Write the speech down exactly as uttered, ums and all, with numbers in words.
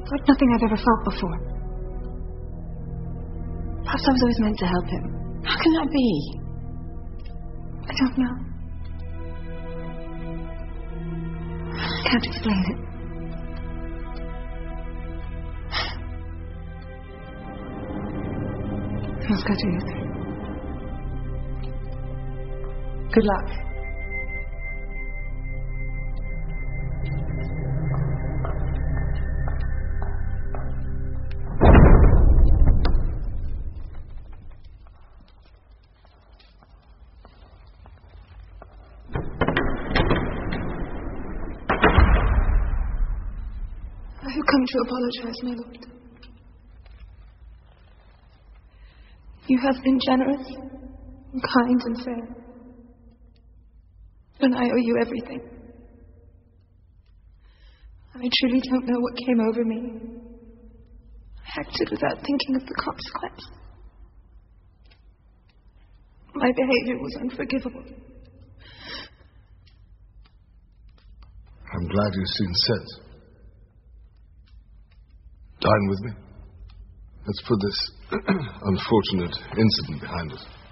Like nothing I've ever felt before. Perhaps I was always meant to help him. How can that be? I don't know. I can't explain it. I must go do your thing. Good luck. I have come to apologize, my lord. You have been generous and kind and fair. And I owe you everything. I truly don't know what came over me. I acted without thinking of the consequence. My behavior was unforgivable. I'm glad you've seen sense. Dine with me. Let's put this unfortunate incident behind us.